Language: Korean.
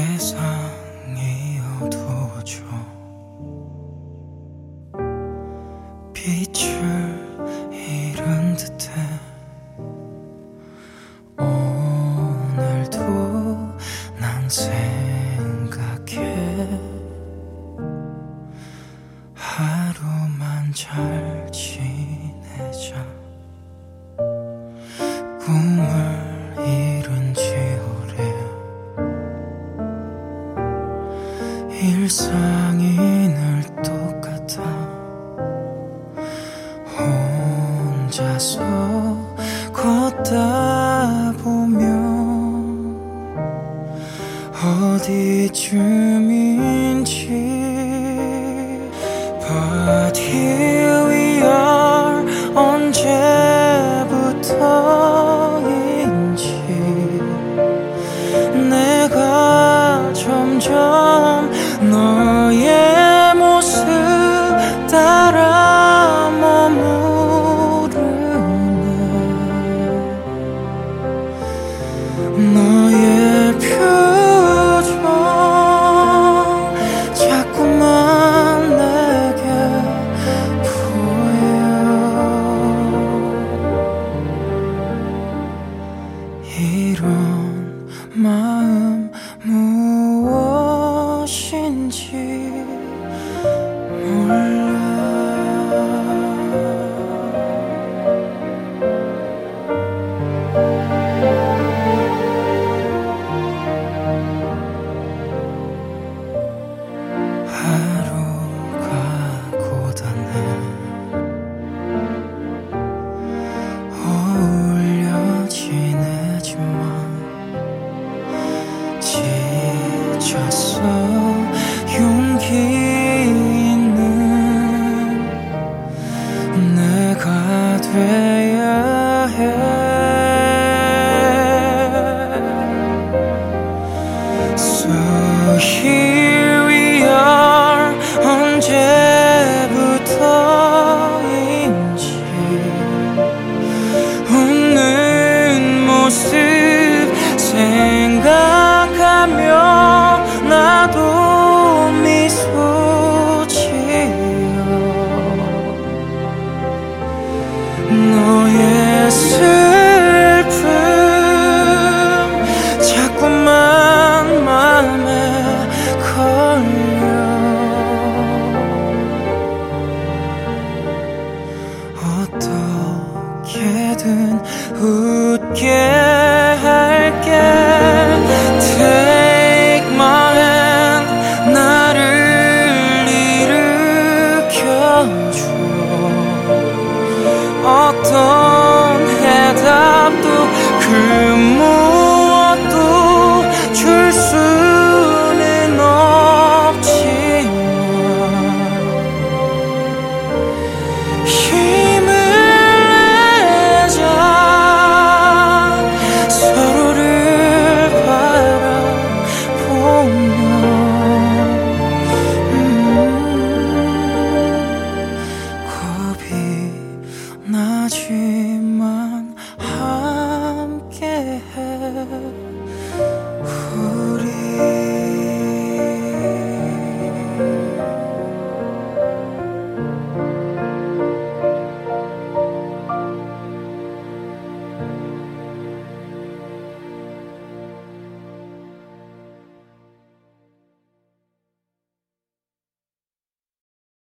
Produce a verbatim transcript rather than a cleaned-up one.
세상이 어두워져 빛을 잃은 듯해 오늘도 난 생각해 하루만 잘 지내자 꿈을 잃은 지 오래 일상이 늘 똑같아 혼자서 걷다 보면 어디쯤인지 But here we are 언제부터인지 내가 점점 너의 모습 따라 머무르네 너의 표정 자꾸만 내게 보여 이런 마음 무엇인지 몰라 하루가 고단해 어울려 지내지만 지쳤어 용기 있는 내가 돼야 해 So here we are 언제부터인지 웃는 모습 생각하며 나도